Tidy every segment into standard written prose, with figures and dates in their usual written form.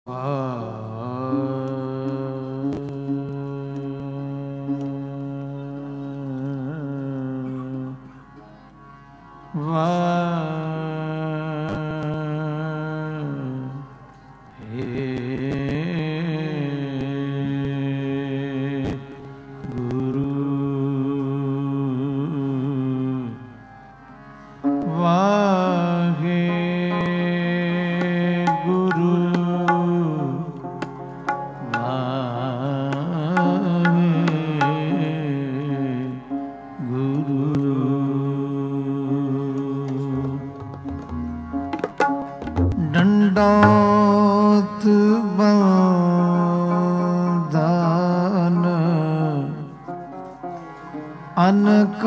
दंडौत बंधन अनक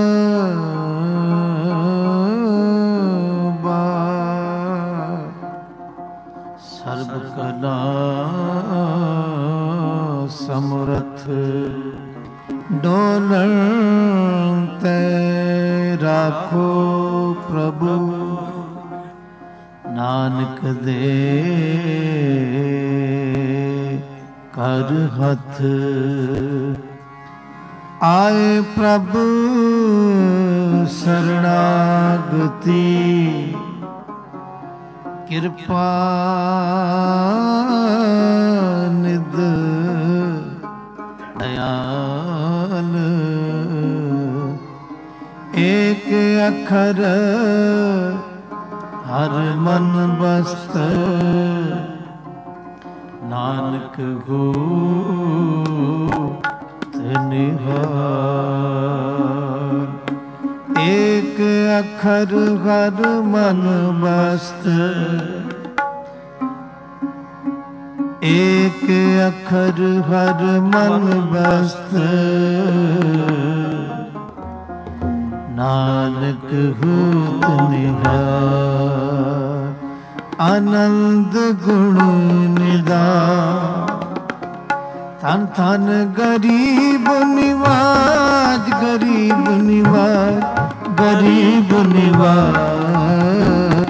सर्व कला समर्थ डोलते राखो प्रभु नानक दे कर हथ आए प्रभु शरणागति कृपा निध दयाल एक अखर हर मन बस्त नानक हो निहार एक अखर हर मन बस्त एक अखर हर मन बस्त नानक होत निहार आनंद गुण निधान धन धन गरीब निवाज गरीब निवाज गरीब निवाज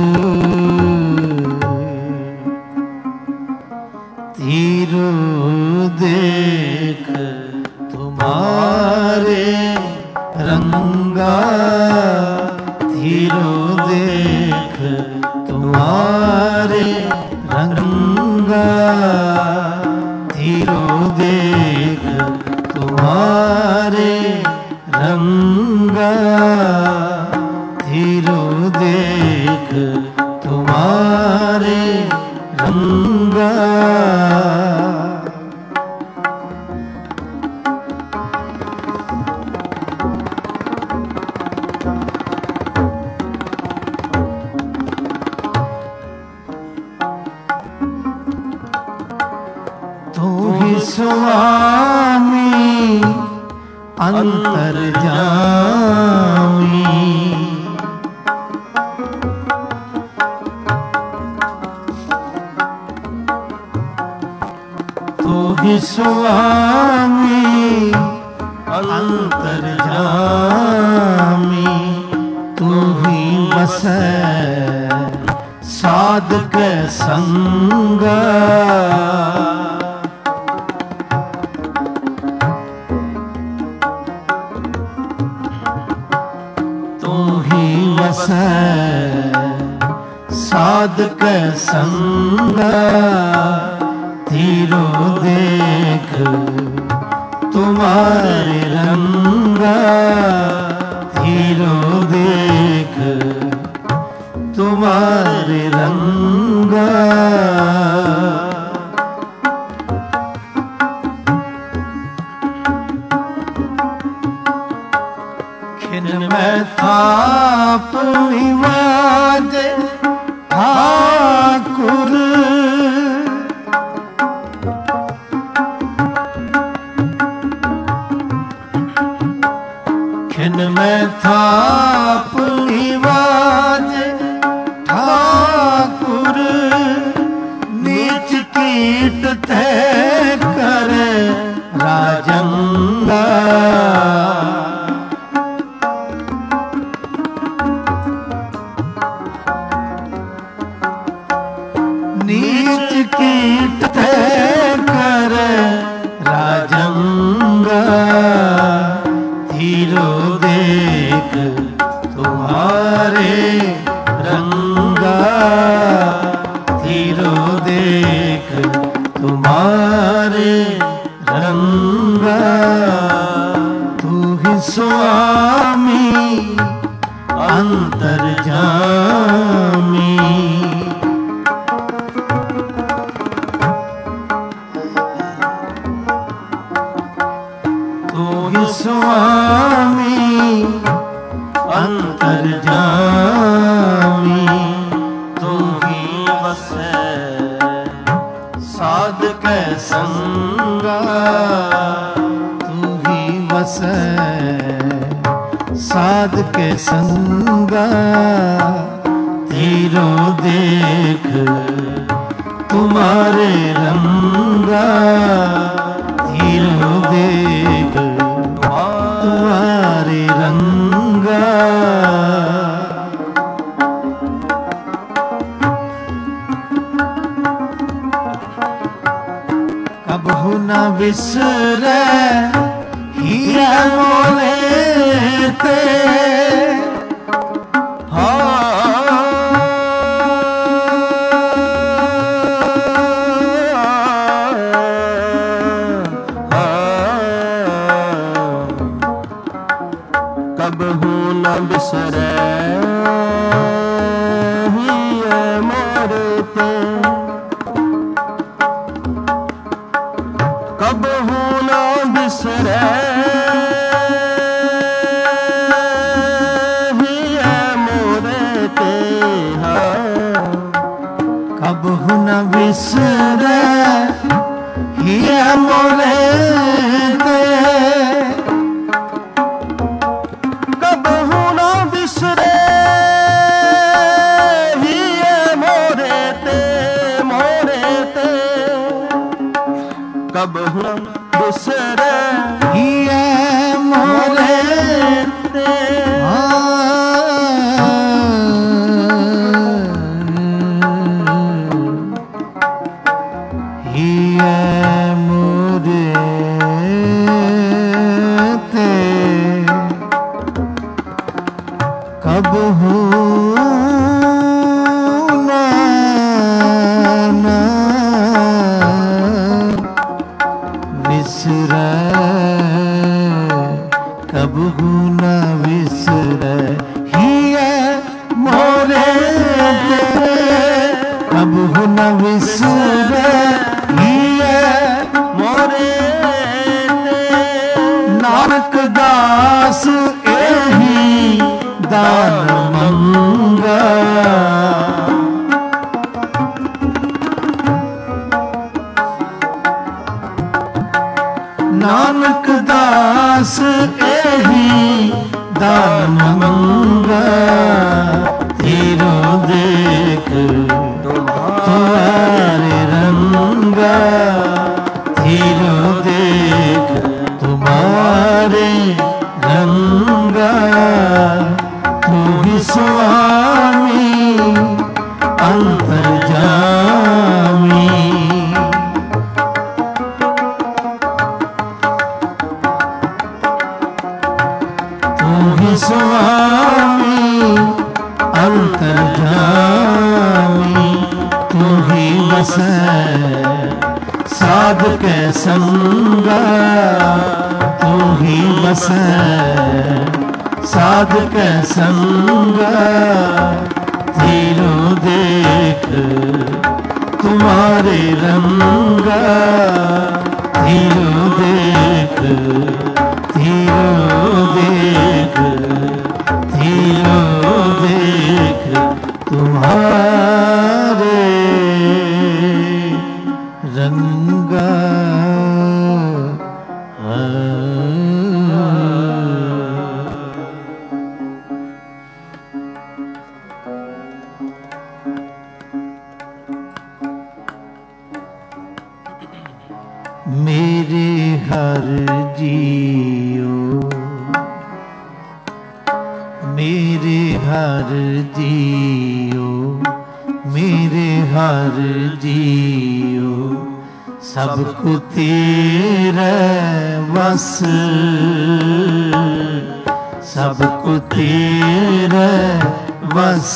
तीरो देख तुम्हारे रंगा तीरो देख तुम्हारे रंगा तीरो देख तुम्हारे रंगा तीरो देख तुम्हारे रंगा स्वामी अंतर्यामी तू ही स्वामी अंतर्यामी तू ही बसे साधक संगा साधक संगा तीरो देख तुम्हारे रंगा तीरो देख तुम्हारे रंगा खिन में थाप विवाद ठाकुर खिन में थाप विवाद ठाकुर नीच कीट तय कर राजंगा नीच कीट थे कर राजंगा, धीरो देख तुम्हारे रंगा, धीरो देख तुम्हारे रंगा। तू ही स्वामी अंतर्यामी, तू ही स्वामी अंतर्यामी। तू ही बसे साधक संगा, तू ही बसे साधक संगा। धीरो देख तुम्हारे रंगा, धीरो देख तुम्हारे रंगा। कबहु न बिसरे हीरा मोले ते, कबहू न बिसरे हीरे मोरे ते, कबहू न बिसरे हीरे मोरे ते। कबहु न बिसरे हीरा मोले ते, कबहू न बिसरे हीरे मोरे ते, मोरे ते। कबहू न बिसरे हीरा मोले ते। हीरा मोरे ते, कबहू न बिसरे, कबहू न बिसरे हीरा मोरे ते, कबहू न बिसरे हीरा मोरे ते। नानक दास एही दान मंगा, नानक दास एही दान मंगा। धीरो देख तुम्हारे रंगा, धीरो देख तुम्हारे रंगा। तू ही स्वामी अंतर्यामी, तू ही स्वामी अंतर्यामी। तू ही बसे साधक संगा, तू ही बसे साधक संगा। धीरो देख तुम्हारे रंगा, धीरो देख, धीरो देख, धीरो देख तुम्हारे रंगा। मेरे हर जियो, मेरे हर जियो, मेरे हर जियो। सब को तेरे बस, सब को तेरे बस,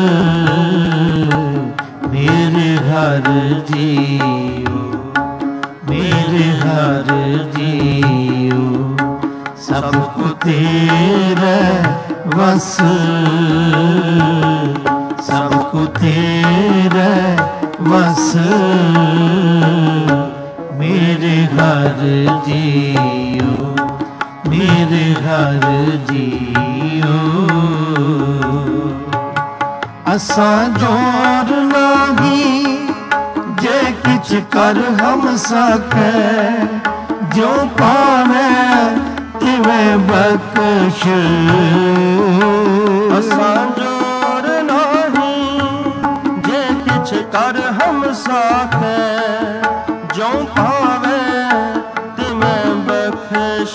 मेरे हर जियो, मेरे हर जियो, सब को तेरे बस, सब को तेरे बस, मेरे घर जियो, मेरे घर जियो। असा जोर लागी जे किछ कर हम सके, जो पावे तिवें बख्श। असा जोर नहीं जे किछ कर हम सके, जो पावे तिवें बख्श।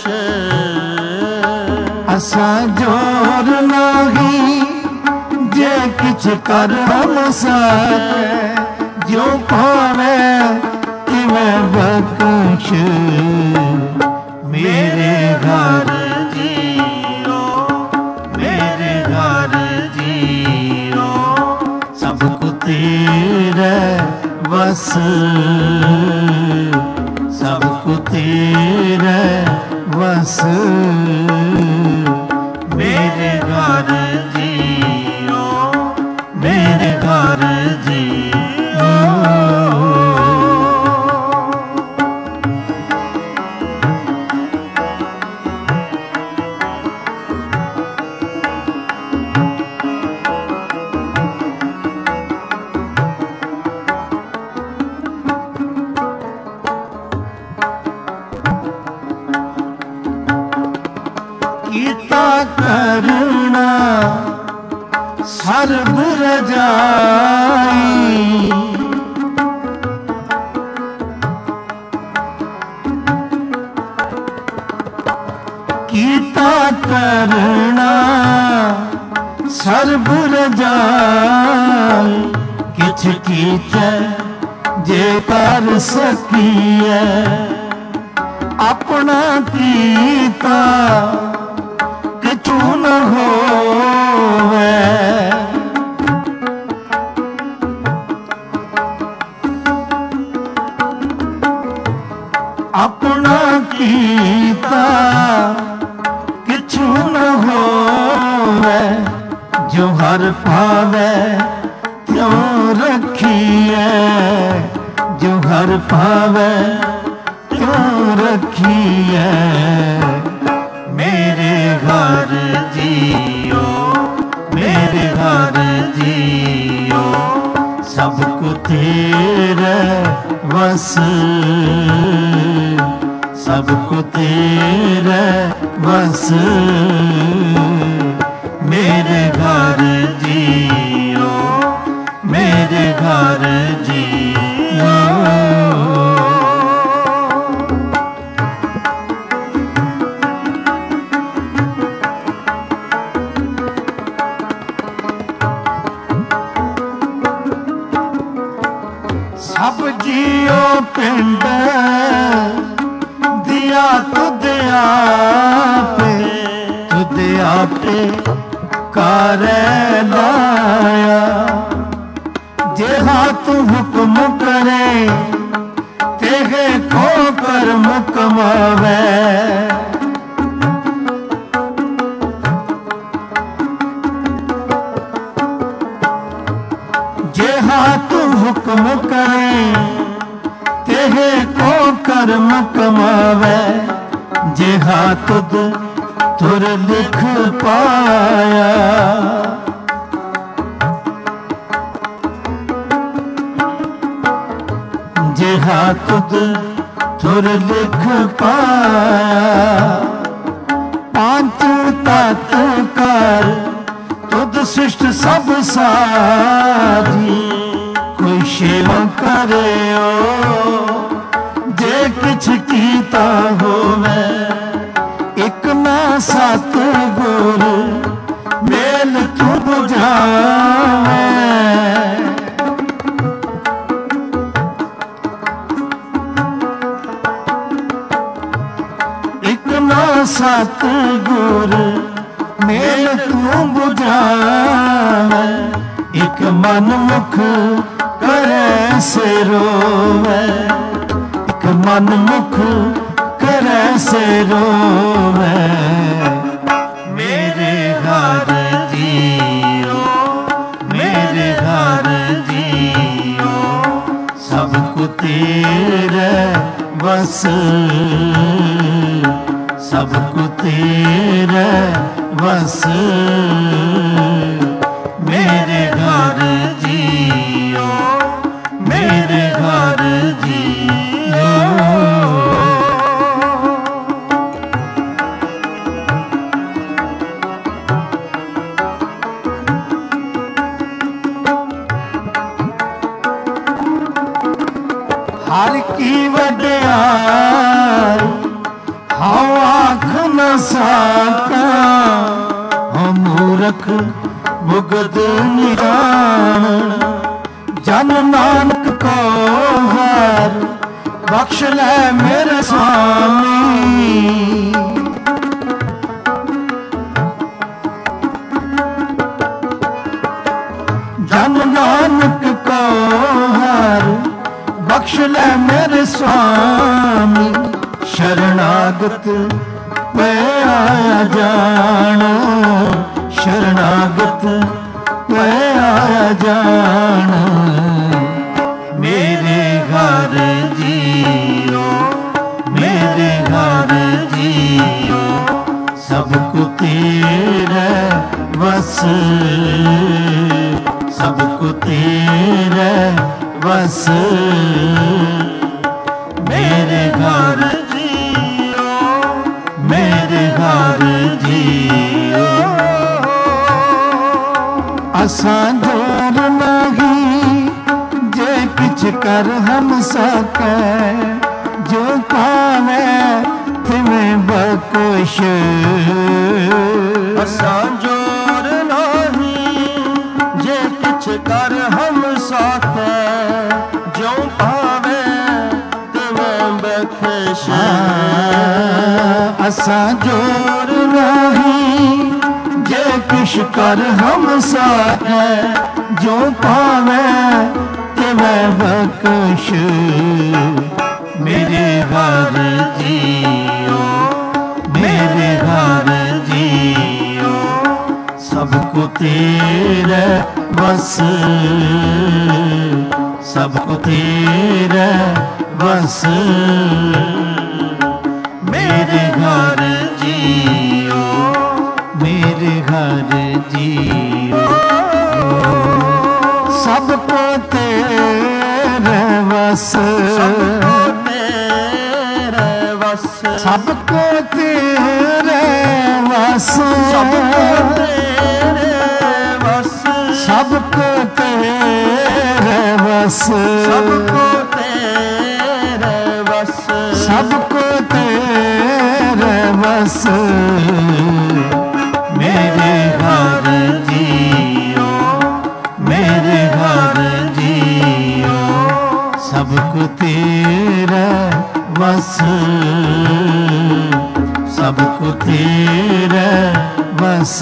असा जोर नहीं जे किछ कर हम सके, जो पावे तिवें बख्श। मेरे घर जियो, मेरे घर जियो, सबको तेरे बस, सबको तेरे बस, मेरे घर जियो, मेरे घर जियो। कीता करुणा सर्ब रजाई, कीता करुणा सर्ब रजाई। किछ कीते जे कर सकीए, अपना कीता किछु न होवे। अपना कीता किछु न होवे, जो हर पावे त्यों रखिए, जो हर पावे त्यों रखिए। मेरे घर जियो, मेरे घर जियो, सबको तेरे बस, सबको तेरे बस, मेरे घर जियो, मेरे घर जियो। सब जियो पिंड दिया तुद आपे, तुद आपे करे लाया। जे हाथ हुक्म करे तेहे को कर्म कमावे। जे हाथ हुक्म करे तेहे को कर्म कमावे। जे हाथ तुर लिख पाया, जे हाथ तुर लिख पाया। पांच तत्व कर तुद सृष्ट सब सारी, कोई शेव करे जे किछ कीता होवे। एक मैं सत गुर मेल तू बुझावे। सतगुर मेल तू बुझावे, एक मन मुख करे से रोवे, एक मन मुख करे से रोवे। मेरे घर जियो, मेरे घर जियो, सबको तेरे बस, सबको तेरे बस। मेरे घर जियो, मेरे घर जियो। हर की वड्याई हाउ आख न सका, हम मूरख मुगद निरान। जन नानक को हार बख्श ले मेरे स्वामी, जन नानक को हार बख्श ले मेरे स्वामी। शरणागत मैं आया जान, शरणागत मैं आया जान। मेरे घर जियो, मेरे घर जियो, सबको तेरे बस, सबको तेरे बस। मेरे घर जियो, मेरे घर जियो। असां जोर नहीं जे किछ कर हम सके, जो पावे तिवें बकुश। असां जोर नहीं जे किछ कर हम सके, जो पावे तिवें बख्श। असां जोर नहीं जे किछ कर हम सके, जो पावे तिवें बख्श। मेरे घर जियो, मेरे घर जियो, सबको तेरे बस, सबको तेरे बस। मेरे घर जियो, मेरे घर जियो, सबको तेरे बस, सबको तेरे बस, सबको तेरे बस, सबको तेरे बस, सबको तेरे बस, सबको तेरे बस, सबको तेरे बस। मेरे घर जियो, मेरे घर जियो, सबको तेरे बस, सबको तेरे बस।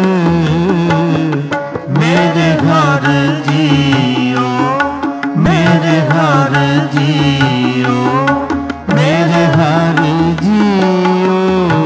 मेरे घर जियो, मेरे घर जियो, मेरे घर जियो।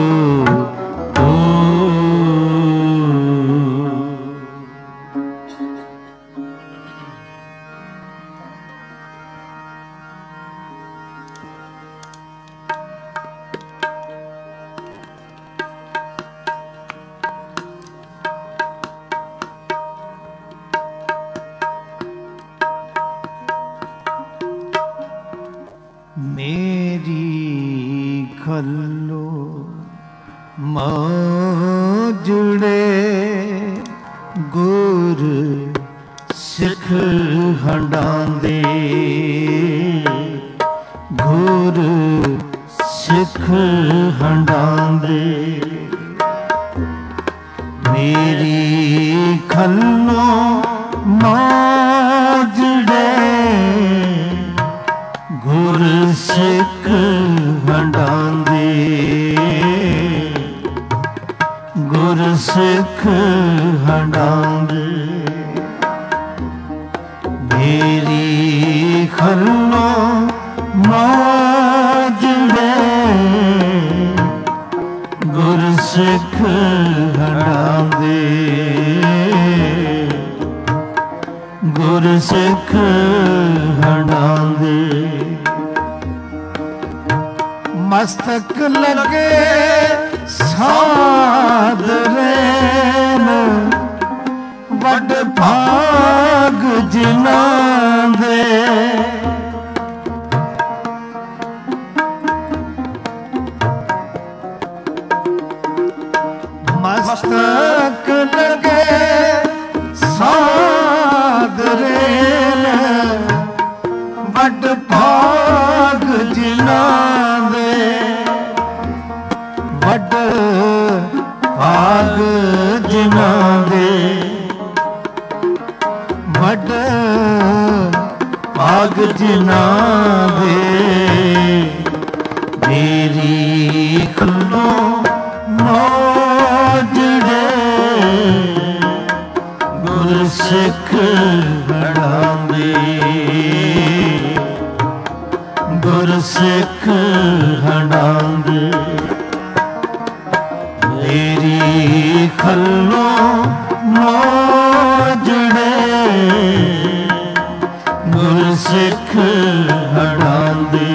मेरी खल्लो जुड़े गुर सिख हंडांदे, गुर सिख हंडांदे। मेरी खल्लो जुड़े गुर सिख हंडांदे, गुरसिख हंडांदे मेरी खल्लो माजड़े गुरसिख हंडांदे गुरसिख हंडांदे मस्तक लगे साध रैन वड भाग जिन्हां दे मस्तक लगे साध रैन वड भाग जिन्हां दे वड भाग जिन्हां दे वड भाग जिन्हां दे मेरी खल्लो मौजड़े गुरसिख हंडांदे गुरसिख हंडांदे मेरी खल्लो मौजड़े गुरसिख हंडांदे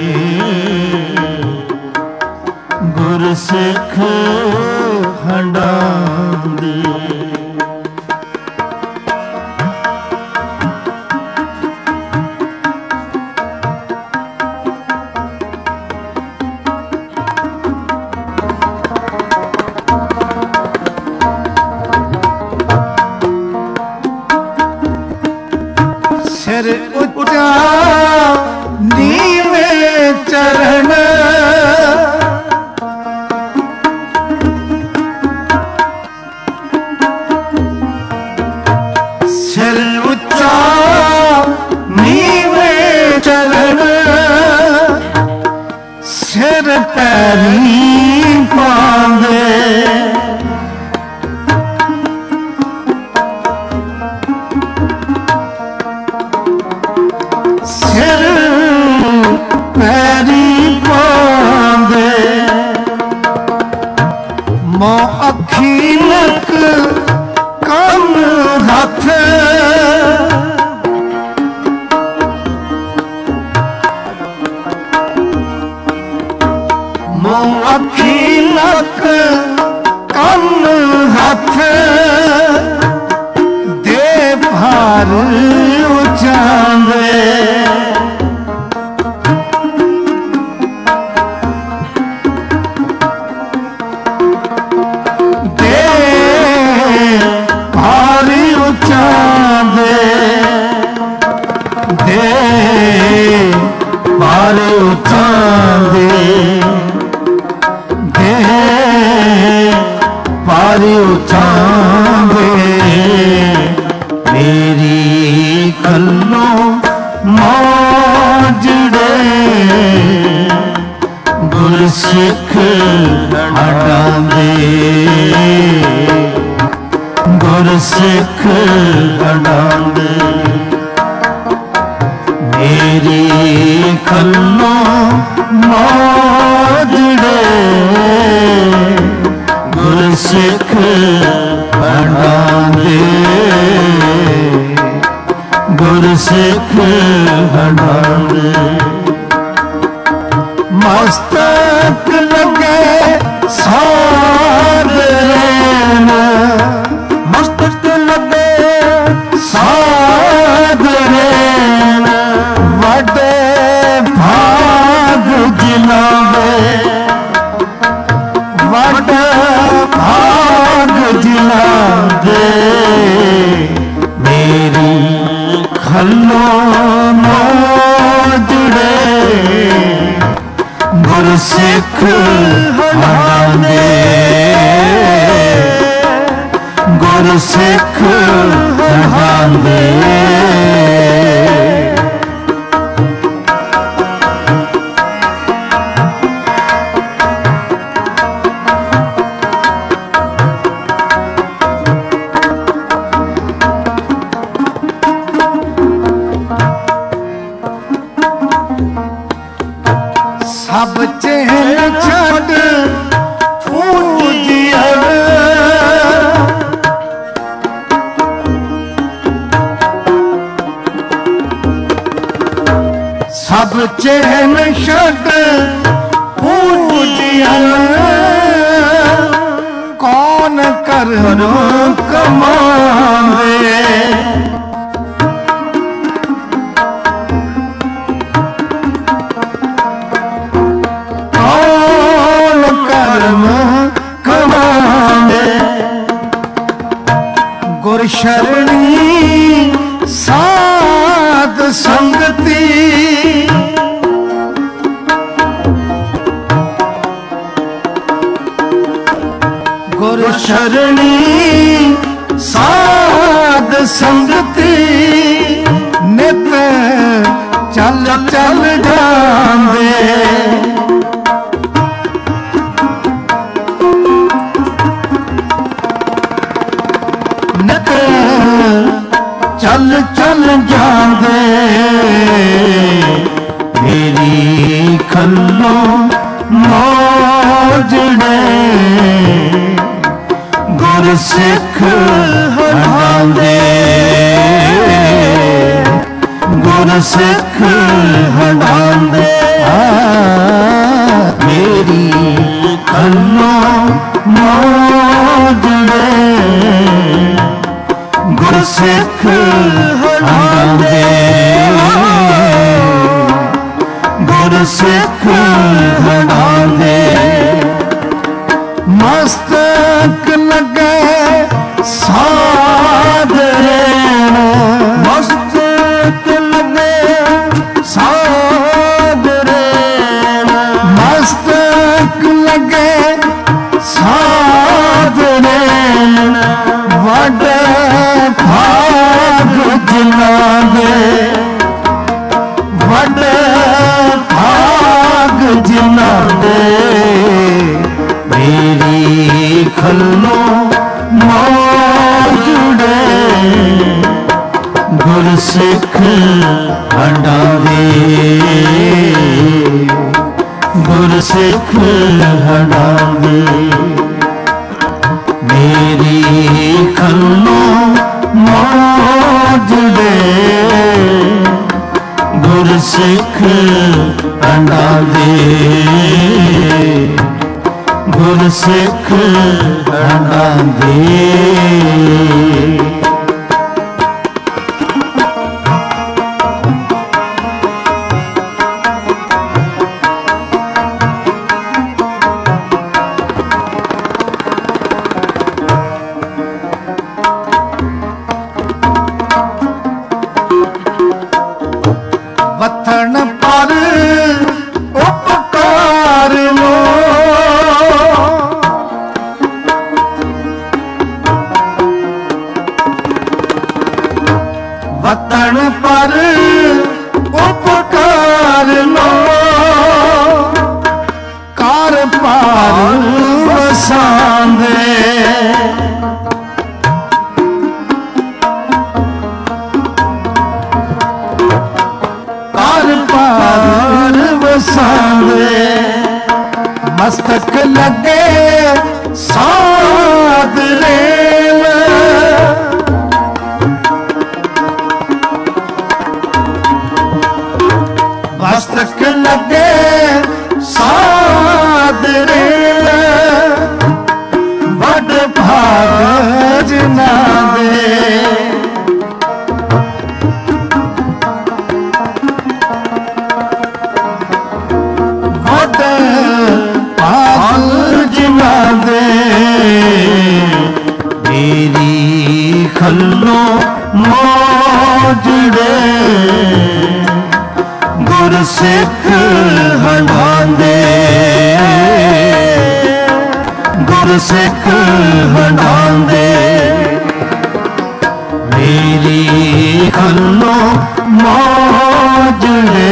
गुरसिख हंडांदे सिर उच्चा नीवे चरण सिर उच्चा नीवे चरण सिर पैरी पांदे सिर पैरी पांदे मों अखी नक कन हथ मों अखी नक कन हथ दे भार उचांदे पारे उठांदे दे पारे उठांदे मेरी खल्लो मौजड़े गुरसिख हंडांदे गुरसिख हंडांदे मेरी खल्लो मौजड़े गुरसिख हंडांदे गुरसिख हंडांदे मस्तक लगे साध रैन मस्तक लगे साध रैन वडे भाग जिन्हां दे वडे भाग जिन्हां दे मेरी खल्लो मौजड़े गुरसिख हंडांदे गुरसिख हंडांदे सब चैन छड़ पूजिया सब चैन छड़ पूजिया कौन करनो कमावे कौन कर्म कमावे गुर शरणी साध संगति गुर शरणी साध संगति नित चल चल जांदे नित चल चल जांदे मेरी खल्लो मौजड़े गुर सिख हटांदे गुर सिख हटांदे मेरी खल्लो मौजड़े गुर सिख हटांदे गुर सिख हटांदे मस्तक लगे साधरे मस्तक लगे साधरे मस्तक लगे साधरे वड भाग जिना दे वड भाग जिना दे मेरी खल्लो मौजूदे गुर सिख हटावे गुर सिख हटावे मेरी खल्लो मौजूदे गुर सिख हटावे गुर सिख हटांदे वतन पर उपकार लो वतन पर उपकार लो कार पार वसांदे कार पार वसांदे मस्तक लगे साध रेल मस्तक लगे साध रेल वड भाग जिना दे वड भाग जिना दे मेरी खल्लो मौजड़े गुर सिख हटांदे गुर सिख हटांदे मेरी खल्लो मौजड़े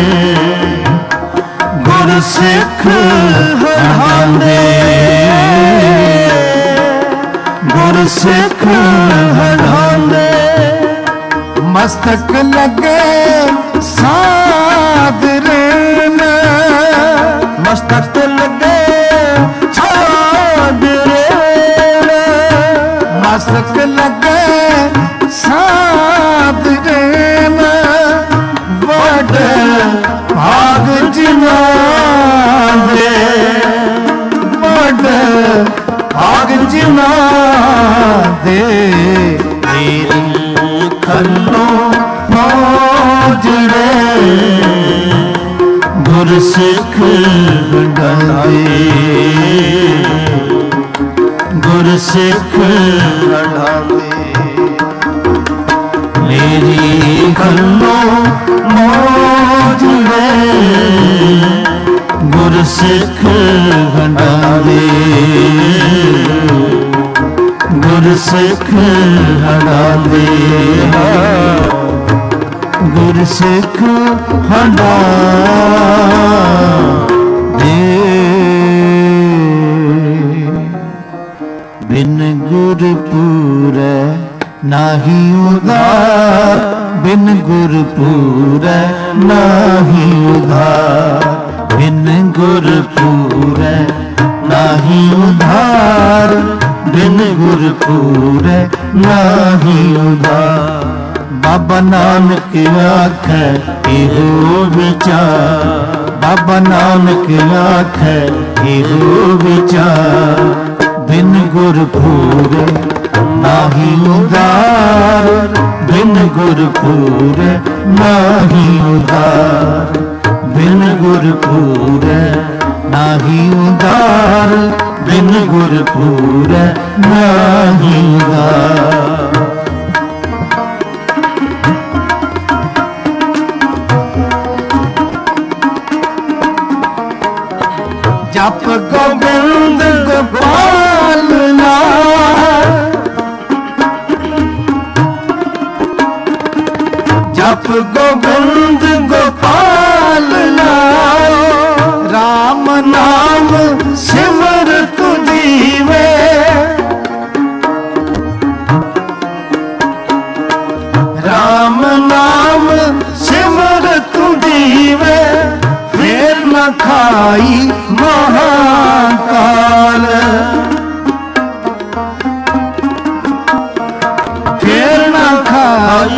गुर सिख हटांदे गुर सिख हटांदे मस्तक लगे साध रेन ਮੇਰੀ ਖੱਲੋ ਮੋਜੜੇ ਗੁਰਸਿੱਖ ਹੰਡਾਵੇ ਗੁਰਸਿੱਖ ਹੰਡਾਵੇ ਮੇਰੀ ਖੱਲੋ ਮੋਜੜੇ ਗੁਰਸਿੱਖ ਹੰਡਾਵੇ ਗੁਰਸਿੱਖ ਹੰਡਾਵੇ ਗੁਰਸਿੱਖ ਹੰਡਾਵੇ ਬਿਨ ਗੁਰਪੂਰੈ ਨਾਹੀ ਉਧਾਰ ਬਿਨ ਗੁਰਪੂਰੈ ਨਾਹੀ ਉਧਾਰ ਬਿਨ ਗੁਰਪੂਰੈ ਨਾਹੀ ਉਧਾਰ ਬਿਨ ਗੁਰਪੂਰੈ ਨਾਹੀ ਉਧਾਰ ਬਾਬਾ ਨਾਨਕ ਆਖੈ ਇਹੋ ਵਿਚਾਰ ਬਾਬਾ ਨਾਨਕ ਆਖੈ ਇਹੋ ਵਿਚਾਰ ਬਿਨ ਗੁਰਪੂਰੈ ਨਾਹੀ ਉਧਾਰ ਬਿਨ ਗੁਰਪੂਰੈ ਨਾਹੀ ਉਧਾਰ ਬਿਨ ਗੁਰਪੂਰੈ ਨਾਹੀ ਉਧਾਰ ਬਿਨ ਗੁਰਪੂਰੈ ਨਾਹੀ ਉਧਾਰ ਜਪ ਗੋਬਿੰਦ ਗੋਪਾਲ ਨਾਮ ਜਪ ਗੋਬਿੰਦ ਗੋਪਾਲ ਨਾਮ ਰਾਮ ਨਾਮ ਸਿਮਰ ਤੂ ਜੀਵੇ ਰਾਮ ਨਾਮ ਸਿਮਰ ਤੂ ਜੀਵੇ ਫੇਰ ਨ ਖਾਈ ਮਹਾਕਾਲ ਫੇਰ ਨ ਖਾਈ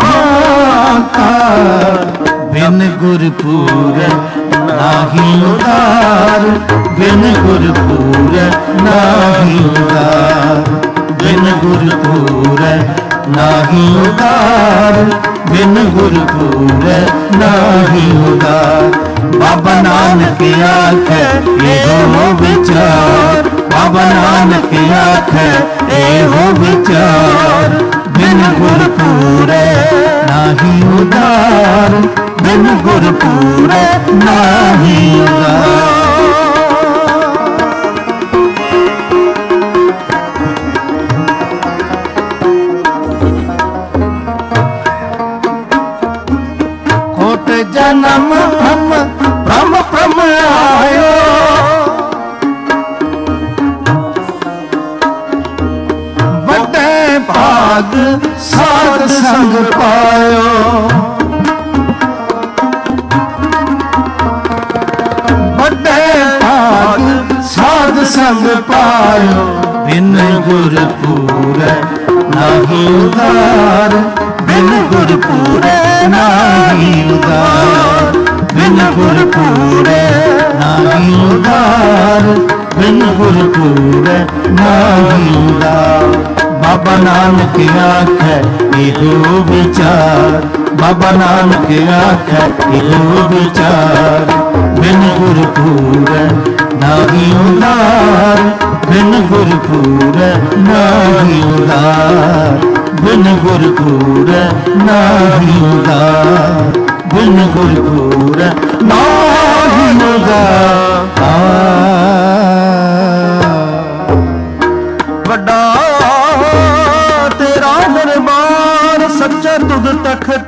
ਮਹਾਕਾਲ ਬਿਨ ਗੁਰਪੂਰੈ ਨਾਹੀ ਉਧਾਰ ਬਿਨ ਗੁਰਪੂਰੈ ਨਾਹੀ ਉਧਾਰ ਬਿਨ ਗੁਰਪੂਰੈ ਨਾਹੀ ਉਧਾਰ ਬਿਨ ਗੁਰਪੂਰੈ ਨਾਹੀ ਉਧਾਰ ਬਾਬਾ ਨਾਨਕ ਆਖੈ ਇਹੋ ਵਿਚਾਰ ਬਾਬਾ ਨਾਨਕ ਆਖੈ ਇਹੋ ਵਿਚਾਰ ਬਿਨ ਗੁਰਪੂਰੈ ਨਾਹੀ ਉਧਾਰ ਬਿਨ ਗੁਰਪੂਰੈ ਨਾਹੀ ਉਧਾਰ ਕੋਟ ਜਨਮ ਹਮ ਬ੍ਰਹਮ ਬ੍ਰਹਮ ਆਇਓ ਵੱਡੇ ਭਾਗ ਸਾਧ ਸੰਗ ਪਾਇਓ ਵੱਡੇ ਭਾਗ ਸਾਧ ਸੰਗ ਪਾਇਓ ਬਿਨ ਗੁਰਪੂਰੈ ਨਾਹੀ ਉਧਾਰ ਬਿਨ ਗੁਰਪੂਰੈ ਨਾਹੀ ਉਧਾਰ ਬਿਨ ਗੁਰਪੂਰੈ ਨਾਹੀ ਉਧਾਰ ਬਿਨ ਗੁਰਪੂਰੈ ਨਾਹੀ ਉਧਾਰ ਬਾਬਾ ਨਾਨਕ ਆਖੈ ਇਹੋ ਵਿਚਾਰ ਬਾਬਾ ਨਾਨਕ ਆਖੈ ਇਹੋ ਵਿਚਾਰ ਬਿਨ ਗੁਰਪੂਰੈ ਨਾਹੀ ਉਧਾਰ ਬਿਨ ਗੁਰਪੂਰੈ ਨਾਹੀ ਉਧਾਰ ਬਿਨ ਗੁਰਪੂਰੈ ਨਾਹੀ ਉਧਾਰ ਬਿਨ ਗੁਰਪੂਰੈ ਨਾਹੀ ਉਧਾਰ ਵੱਡਾ ਤੇਰਾ ਦਰਬਾਰ ਸੱਚਾ ਤੁਧ ਤਖਤ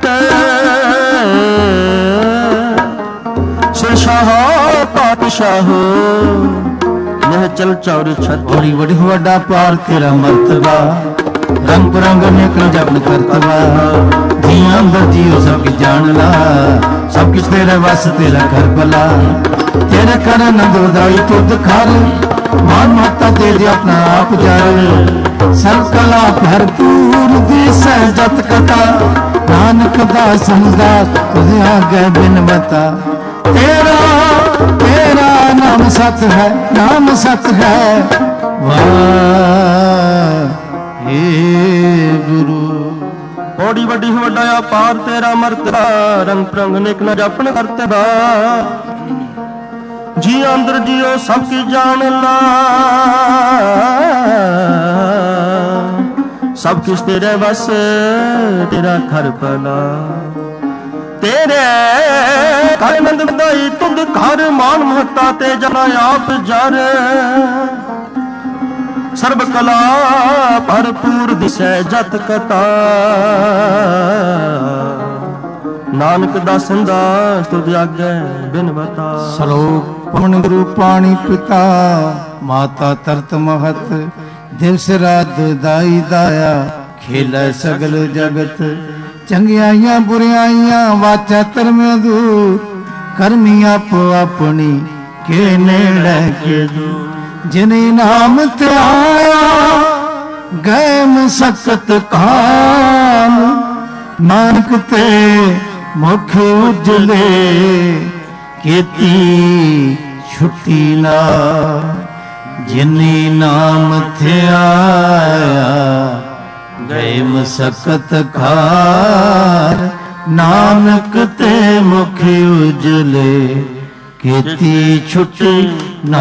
ਸ਼ਾਹ ਪਾਤਸ਼ਾਹ ਨਹ ਚਲ ਚੌਰ ਛਤ ਬੜੀ ਵੱਡੀ ਵੱਡਾ ਪਾਰ ਤੇਰਾ ਮਰਤਬਾ ਰੰਗ ਬਰੰਗ ਨਿਕਲ ਜਪਨ ਕਰਤਵਾ ਧੀਆਂ ਅੰਦਰ ਜੀਓ ਸਭ ਕੀ ਜਾਣ ਲਾ ਸਭ ਕੁਛ ਤੇਰੇ ਵਸ ਤੇਰਾ ਘਰ ਭਲਾ ਤੇਰੇ ਕਰ ਨੰਦ ਵਧਾਈ ਤੁਧ ਖਰ ਮਾਨ ਮਾਤਾ ਦੇ ਦੇ ਆਪਣਾ ਆਪ ਜਰ ਸਭ ਕਲਾ ਭਰਪੂਰ ਦੀ ਸਹਿਜਤ ਕਥਾ ਨਾਨਕ ਦਾ ਸੰਦਾਸ ਤੁਝੇ ਆਗੇ ਬਿਨ ਬਤਾ तेरा तेरा नाम सत है नाम सत है वाह हे गुरु। बड़ी वड्डी वड्डा अपार तेरा मर्तबा, रंग प्रंग नेक न जपन करतबा। जी अंदर जियो सब की जान ला, सब किस तेरे बस तेरा घर भला। तेरे घर नंद बधाई तुद घर मान महता ते जना आप जर। सर्व कला भरपूर दिसै जत कथा, नानक दासन दास तुद आगे बिन बता। श्लोक पवन गुरु पाणी पिता, माता तरत महत। दिवस रात दाई दाया, खेलै सगल जगत। चंगियाइयां बुरियाइयां वाचा तरमे दूर, करमी आपो अपनी के नेड़े के दूर। जिने नाम ते आया गए मुसकत काल, नानक ते मुख उजले केती छुट्टी ना। जिने नाम थे आया गए मुसकत काल, नानक ते मुख उजले केती छुट्टी ना।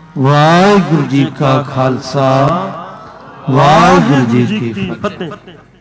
वाहिगुरु जी का खालसा, वाहिगुरु जी की फतेह।